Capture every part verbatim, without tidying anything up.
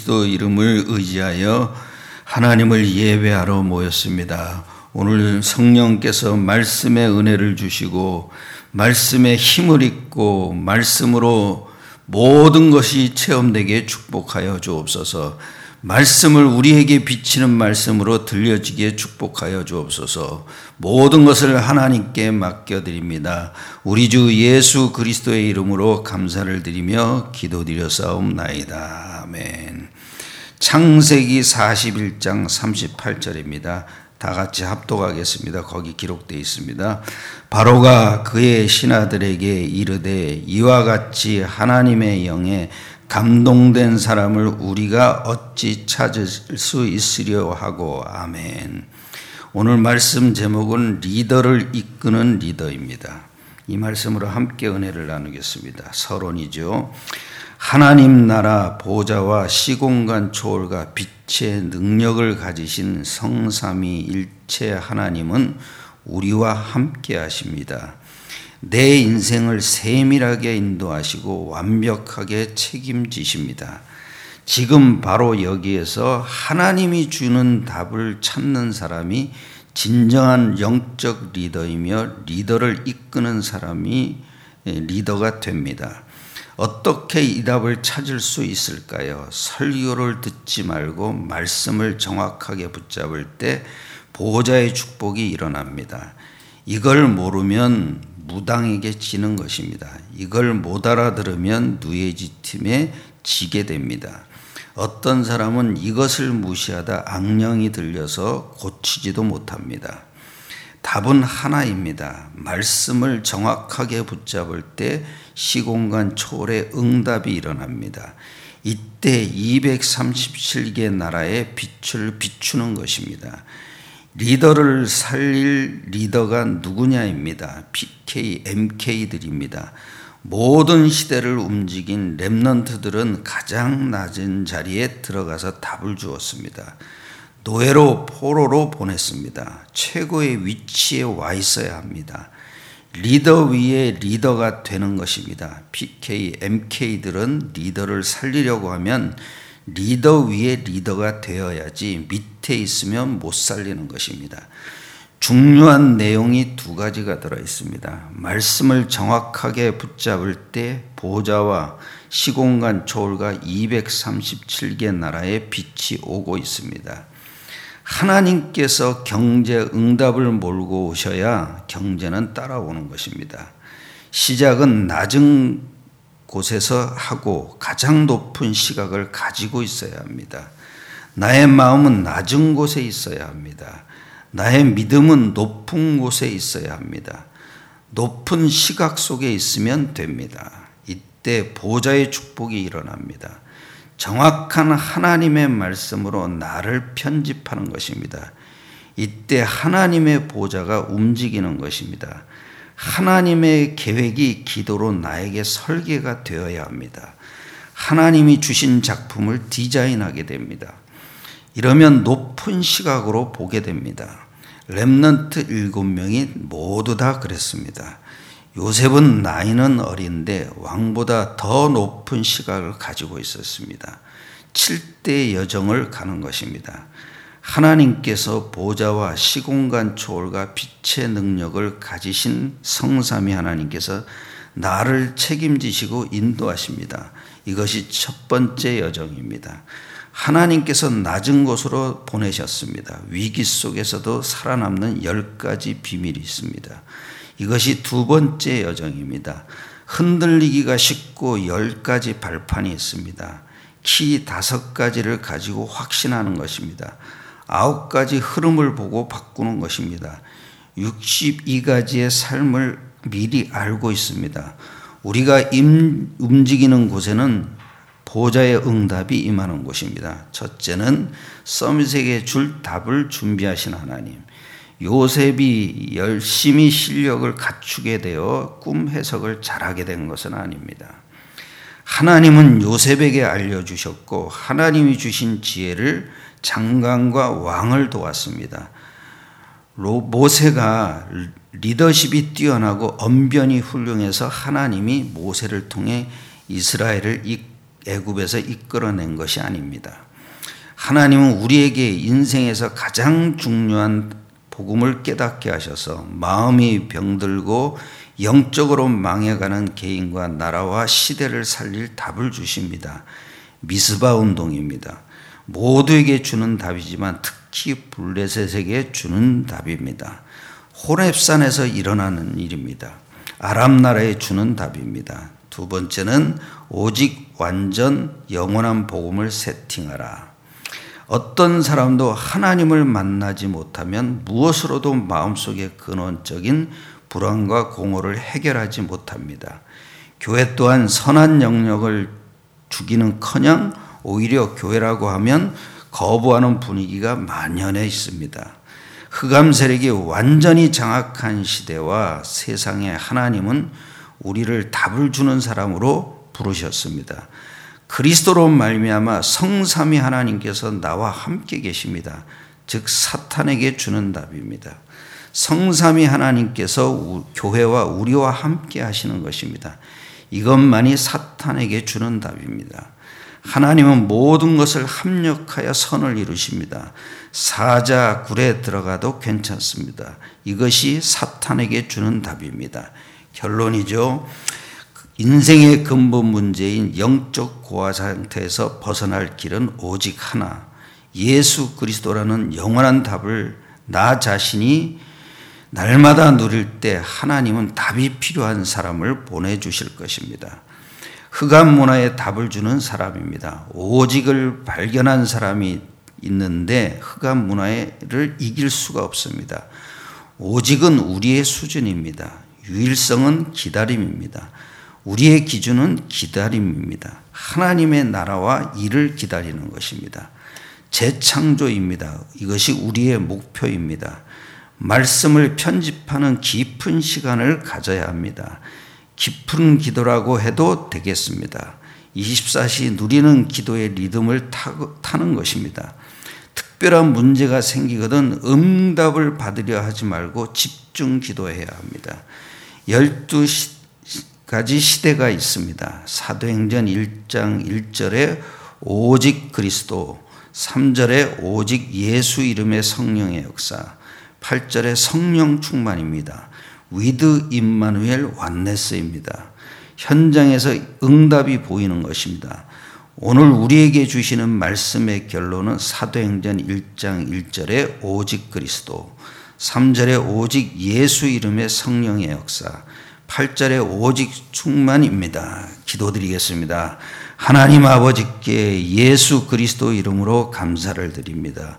그리스도 이름을 의지하여 하나님을 예배하러 모였습니다. 오늘 성령께서 말씀의 은혜를 주시고 말씀의 힘을 입고 말씀으로 모든 것이 체험되게 축복하여 주옵소서. 말씀을 우리에게 비치는 말씀으로 들려지게 축복하여 주옵소서. 모든 것을 하나님께 맡겨드립니다. 우리 주 예수 그리스도의 이름으로 감사를 드리며 기도드렸사옵나이다. 아멘. 창세기 사십일 장 삼십팔 절입니다. 다 같이 합독하겠습니다. 거기 기록되어 있습니다. 바로가 그의 신하들에게 이르되 이와 같이 하나님의 영에 감동된 사람을 우리가 어찌 찾을 수 있으려 하고. 아멘. 오늘 말씀 제목은 리더를 이끄는 리더입니다. 이 말씀으로 함께 은혜를 나누겠습니다. 서론이죠. 하나님 나라 보좌와 시공간 초월과 빛의 능력을 가지신 성삼위일체 하나님은 우리와 함께 하십니다. 내 인생을 세밀하게 인도하시고 완벽하게 책임지십니다. 지금 바로 여기에서 하나님이 주는 답을 찾는 사람이 진정한 영적 리더이며 리더를 이끄는 사람이 리더가 됩니다. 어떻게 이 답을 찾을 수 있을까요? 설교를 듣지 말고 말씀을 정확하게 붙잡을 때 보호자의 축복이 일어납니다. 이걸 모르면 무당에게 지는 것입니다. 이걸 못 알아들으면 누에지 팀에 지게 됩니다. 어떤 사람은 이것을 무시하다 악령이 들려서 고치지도 못합니다. 답은 하나입니다. 말씀을 정확하게 붙잡을 때 시공간 초월의 응답이 일어납니다. 이때 이백삼십칠 개 나라의 빛을 비추는 것입니다. 리더를 살릴 리더가 누구냐입니다. 피케이, 엠케이들입니다. 모든 시대를 움직인 렘넌트들은 가장 낮은 자리에 들어가서 답을 주었습니다. 노예로 포로로 보냈습니다. 최고의 위치에 와 있어야 합니다. 리더 위에 리더가 되는 것입니다. 피케이, 엠케이들은 리더를 살리려고 하면 리더 위에 리더가 되어야지 밑에 있으면 못 살리는 것입니다. 중요한 내용이 두 가지가 들어 있습니다. 말씀을 정확하게 붙잡을 때 보좌와 시공간 초월과 이백삼십칠 개 나라의 빛이 오고 있습니다. 하나님께서 경제 응답을 몰고 오셔야 경제는 따라오는 것입니다. 시작은 낮은 곳에서 하고 가장 높은 시각을 가지고 있어야 합니다. 나의 마음은 낮은 곳에 있어야 합니다. 나의 믿음은 높은 곳에 있어야 합니다. 높은 시각 속에 있으면 됩니다. 이때 보좌의 축복이 일어납니다. 정확한 하나님의 말씀으로 나를 편집하는 것입니다. 이때 하나님의 보좌가 움직이는 것입니다. 하나님의 계획이 기도로 나에게 설계가 되어야 합니다. 하나님이 주신 작품을 디자인하게 됩니다. 이러면 높은 시각으로 보게 됩니다. 렘넌트 일곱 명이 모두 다 그랬습니다. 요셉은 나이는 어린데 왕보다 더 높은 시각을 가지고 있었습니다. 칠 대 여정을 가는 것입니다. 하나님께서 보좌와 시공간 초월과 빛의 능력을 가지신 성삼위 하나님께서 나를 책임지시고 인도하십니다. 이것이 첫 번째 여정입니다. 하나님께서 낮은 곳으로 보내셨습니다. 위기 속에서도 살아남는 열 가지 비밀이 있습니다. 이것이 두 번째 여정입니다. 흔들리기가 쉽고 열 가지 발판이 있습니다. 키 다섯 가지를 가지고 확신하는 것입니다. 아홉 가지 흐름을 보고 바꾸는 것입니다. 육십이 가지의 삶을 미리 알고 있습니다. 우리가 임, 움직이는 곳에는 보좌의 응답이 임하는 곳입니다. 첫째는 서밋에게 줄 답을 준비하신 하나님. 요셉이 열심히 실력을 갖추게 되어 꿈 해석을 잘하게 된 것은 아닙니다. 하나님은 요셉에게 알려주셨고 하나님이 주신 지혜를 장관과 왕을 도왔습니다. 모세가 리더십이 뛰어나고 언변이 훌륭해서 하나님이 모세를 통해 이스라엘을 애굽에서 이끌어낸 것이 아닙니다. 하나님은 우리에게 인생에서 가장 중요한 복음을 깨닫게 하셔서 마음이 병들고 영적으로 망해가는 개인과 나라와 시대를 살릴 답을 주십니다. 미스바 운동입니다. 모두에게 주는 답이지만 특히 블레셋에게 주는 답입니다. 호렙산에서 일어나는 일입니다. 아람 나라에 주는 답입니다. 두 번째는 오직 완전 영원한 복음을 세팅하라. 어떤 사람도 하나님을 만나지 못하면 무엇으로도 마음속의 근원적인 불안과 공허를 해결하지 못합니다. 교회 또한 선한 영역을 주기는커녕 오히려 교회라고 하면 거부하는 분위기가 만연해 있습니다. 흑암 세력이 완전히 장악한 시대와 세상에 하나님은 우리를 답을 주는 사람으로 부르셨습니다. 그리스도로 말미암아 성삼위 하나님께서 나와 함께 계십니다. 즉 사탄에게 주는 답입니다. 성삼위 하나님께서 교회와 우리와 함께 하시는 것입니다. 이것만이 사탄에게 주는 답입니다. 하나님은 모든 것을 합력하여 선을 이루십니다. 사자 굴에 들어가도 괜찮습니다. 이것이 사탄에게 주는 답입니다. 결론이죠. 인생의 근본 문제인 영적 고아 상태에서 벗어날 길은 오직 하나, 예수 그리스도라는 영원한 답을 나 자신이 날마다 누릴 때 하나님은 답이 필요한 사람을 보내주실 것입니다. 흑암 문화에 답을 주는 사람입니다. 오직을 발견한 사람이 있는데 흑암 문화를 이길 수가 없습니다. 오직은 우리의 수준입니다. 유일성은 기다림입니다. 우리의 기준은 기다림입니다. 하나님의 나라와 일을 기다리는 것입니다. 재창조입니다. 이것이 우리의 목표입니다. 말씀을 편집하는 깊은 시간을 가져야 합니다. 깊은 기도라고 해도 되겠습니다. 이십사 시 누리는 기도의 리듬을 타는 것입니다. 특별한 문제가 생기거든 응답을 받으려 하지 말고 집중 기도해야 합니다. 열두 가지 시대가 있습니다. 사도행전 일 장 일 절에 오직 그리스도, 삼 절에 오직 예수 이름의 성령의 역사, 팔 절에 성령 충만입니다. 위드 임마누엘 완네스입니다. 현장에서 응답이 보이는 것입니다. 오늘 우리에게 주시는 말씀의 결론은 사도행전 일 장 일 절에 오직 그리스도, 삼 절에 오직 예수 이름의 성령의 역사, 팔 절에 오직 충만입니다. 기도드리겠습니다. 하나님 아버지께 예수 그리스도 이름으로 감사를 드립니다.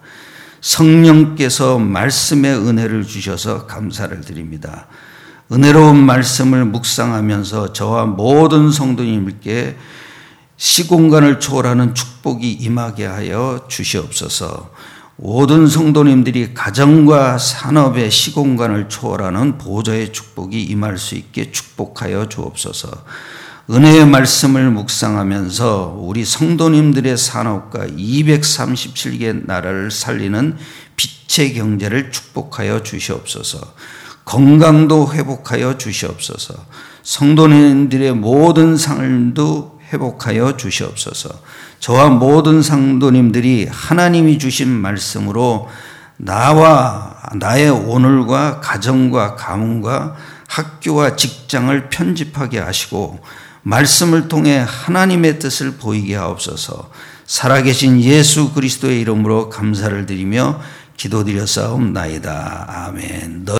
성령께서 말씀의 은혜를 주셔서 감사를 드립니다. 은혜로운 말씀을 묵상하면서 저와 모든 성도님께 시공간을 초월하는 축복이 임하게 하여 주시옵소서. 모든 성도님들이 가정과 산업의 시공간을 초월하는 보좌의 축복이 임할 수 있게 축복하여 주옵소서. 은혜의 말씀을 묵상하면서 우리 성도님들의 산업과 이백삼십칠 개 나라를 살리는 빛의 경제를 축복하여 주시옵소서. 건강도 회복하여 주시옵소서. 성도님들의 모든 삶도 회복하여 주시옵소서. 저와 모든 성도님들이 하나님이 주신 말씀으로 나와 나의 오늘과 가정과 가문과 학교와 직장을 편집하게 하시고 말씀을 통해 하나님의 뜻을 보이게 하옵소서. 살아계신 예수 그리스도의 이름으로 감사를 드리며 기도드렸사옵나이다. 아멘.